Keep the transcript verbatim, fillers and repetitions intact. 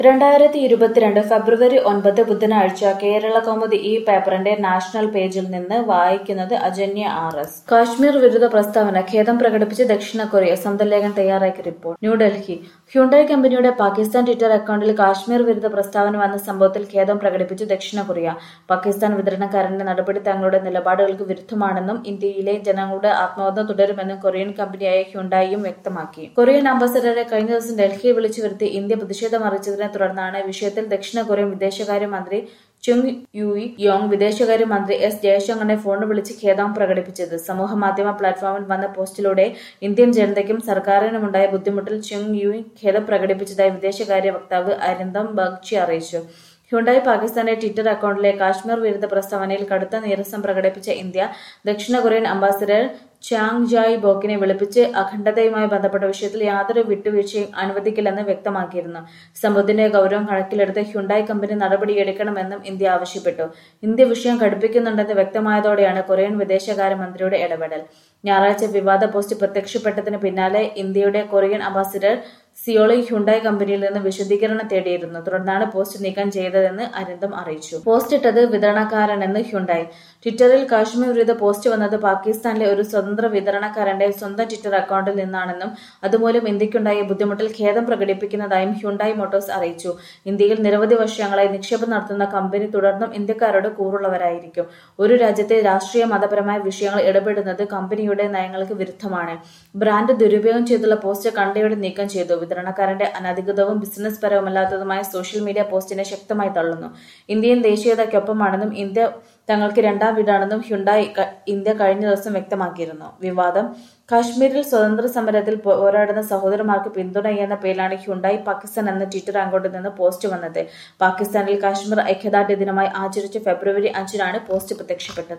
രണ്ടായിരത്തി ഇരുപത്തിരണ്ട് ഫെബ്രുവരി ഒൻപത് ബുധനാഴ്ച കേരളകൗമുദി ഈ പേപ്പറിന്റെ നാഷണൽ പേജിൽ നിന്ന് വായിക്കുന്നത് അജന്യ ആർ എസ്. കാശ്മീർ വിരുദ്ധ പ്രസ്താവന ഖേദം പ്രകടിപ്പിച്ച് ദക്ഷിണ കൊറിയ. സ്വന്തം ലേഖകൻ തയ്യാറാക്കിയ റിപ്പോർട്ട്. ന്യൂഡൽഹി. ഹ്യുണ്ടായി കമ്പനിയുടെ പാകിസ്ഥാൻ ട്വിറ്റർ അക്കൗണ്ടിൽ കാശ്മീർ വിരുദ്ധ പ്രസ്താവന വന്ന സംഭവത്തിൽ ഖേദം പ്രകടിപ്പിച്ചു ദക്ഷിണ കൊറിയ. പാകിസ്ഥാൻ വിതരണക്കാരന്റെ നടപടി തങ്ങളുടെ നിലപാടുകൾക്ക് വിരുദ്ധമാണെന്നും ഇന്ത്യയിലെ ജനങ്ങളുടെ ആത്മബന്ധം തുടരുമെന്നും കൊറിയൻ കമ്പനിയായ ഹ്യുണ്ടായിയും വ്യക്തമാക്കി. കൊറിയൻ അംബാസഡറെ കഴിഞ്ഞ ദിവസം ഡൽഹിയിൽ വിളിച്ചു വരുത്തി ഇന്ത്യ പ്രതിഷേധം അറിയിച്ചതിനെ തുടർന്നാണ് വിഷയത്തിൽ ദക്ഷിണ കൊറിയൻ വിദേശകാര്യമന്ത്രി ചുങ് യുയി യോങ് വിദേശകാര്യമന്ത്രി എസ് ജയശങ്കറിനെ ഫോണിൽ വിളിച്ച് ഖേദം പ്രകടിപ്പിച്ചത്. സമൂഹമാധ്യമ പ്ലാറ്റ്ഫോമിൽ വന്ന പോസ്റ്റിലൂടെ ഇന്ത്യൻ ജനതയ്ക്കും സർക്കാരിനുമുണ്ടായ ബുദ്ധിമുട്ടിൽ ചുങ് യുയി ഖേദം പ്രകടിപ്പിച്ചതായി വിദേശകാര്യ വക്താവ് അരിന്ദം ബഗ്ചി അറിയിച്ചു. ഹ്യുണ്ടായി പാകിസ്ഥാന്റെ ട്വിറ്റർ അക്കൗണ്ടിലെ കാശ്മീർ വിരുദ്ധ പ്രസ്താവനയിൽ കടുത്ത നിരസനം പ്രകടിപ്പിച്ച ഇന്ത്യ ദക്ഷിണ കൊറിയൻ അംബാസഡർ ചാങ് ജായ് ബോക്കിനെ വിളിപ്പിച്ച് അഖണ്ഡതയുമായി ബന്ധപ്പെട്ട വിഷയത്തിൽ യാതൊരു വിട്ടുവീഴ്ചയും അനുവദിക്കില്ലെന്ന് വ്യക്തമാക്കിയിരുന്നു. സംഭവത്തിന്റെ ഗൗരവം കണക്കിലെടുത്ത് ഹ്യുണ്ടായി കമ്പനി നടപടിയെടുക്കണമെന്നും ഇന്ത്യ ആവശ്യപ്പെട്ടു. ഇന്ത്യ വിഷയം കടുപ്പിക്കുന്നുണ്ടെന്ന് വ്യക്തമായതോടെയാണ് കൊറിയൻ വിദേശകാര്യമന്ത്രിയുടെ ഇടപെടൽ. ഞായറാഴ്ച വിവാദ പോസ്റ്റ് പ്രത്യക്ഷപ്പെട്ടതിന് പിന്നാലെ ഇന്ത്യയുടെ കൊറിയൻ അംബാസഡർ സിയോളിൽ ഹ്യുണ്ടായി കമ്പനിയിൽ നിന്ന് വിശദീകരണം തേടിയിരുന്നു. തുടർന്നാണ് പോസ്റ്റ് നീക്കം ചെയ്തതെന്ന് അരിന്ദം അറിയിച്ചു. പോസ്റ്റ് ഇട്ടത് വിതരണക്കാരനെന്ന് ഹ്യുണ്ടായി. ട്വിറ്ററിൽ കാശ്മീർ വിരുദ്ധ പോസ്റ്റ് വന്നത് പാകിസ്ഥാനിലെ ഒരു സ്വതന്ത്ര വിതരണക്കാരന്റെ സ്വന്തം ട്വിറ്റർ അക്കൗണ്ടിൽ നിന്നാണെന്നും അതുമൂലം ഇന്ത്യക്കുണ്ടായ ബുദ്ധിമുട്ടിൽ ഖേദം പ്രകടിപ്പിക്കുന്നതായും ഹ്യുണ്ടായി മോട്ടോഴ്സ് അറിയിച്ചു. ഇന്ത്യയിൽ നിരവധി വർഷങ്ങളായി നിക്ഷേപം നടത്തുന്ന കമ്പനി തുടർന്നും ഇന്ത്യക്കാരോട് കൂറുള്ളവരായിരിക്കും. ഒരു രാജ്യത്തെ രാഷ്ട്രീയ മതപരമായ വിഷയങ്ങൾ ഇടപെടുന്നത് കമ്പനിയുടെ നയങ്ങൾക്ക് വിരുദ്ധമാണ്. ബ്രാൻഡ് ദുരുപയോഗം ചെയ്തുള്ള പോസ്റ്റ് കണ്ടയോടെ നീക്കം ചെയ്തു. വിതരണക്കാരന്റെ അനധികൃതവും ബിസിനസ് പരവുമല്ലാത്തതുമായ സോഷ്യൽ മീഡിയ പോസ്റ്റിനെ ശക്തമായി തള്ളുന്നു. ഇന്ത്യൻ ദേശീയതയ്ക്കൊപ്പമാണെന്നും ഇന്ത്യ തങ്ങൾക്ക് രണ്ടാം വീടാണെന്നും ഹ്യുണ്ടായി ഇന്ത്യ കഴിഞ്ഞ ദിവസം വ്യക്തമാക്കിയിരുന്നു. വിവാദം. കാശ്മീരിൽ സ്വതന്ത്ര സമരത്തിൽ പോരാടുന്ന സഹോദരന്മാർക്ക് പിന്തുണയെന്ന പേരിലാണ് ഹ്യുണ്ടായി പാകിസ്ഥാൻ എന്ന ട്വിറ്റർ അക്കൗണ്ടിൽ നിന്ന് പോസ്റ്റ് വന്നത്. പാകിസ്ഥാനിൽ കാശ്മീർ ഐക്യദാർഢ്യ ദിനമായി ആചരിച്ച ഫെബ്രുവരി അഞ്ചിനാണ് പോസ്റ്റ് പ്രത്യക്ഷപ്പെട്ടത്.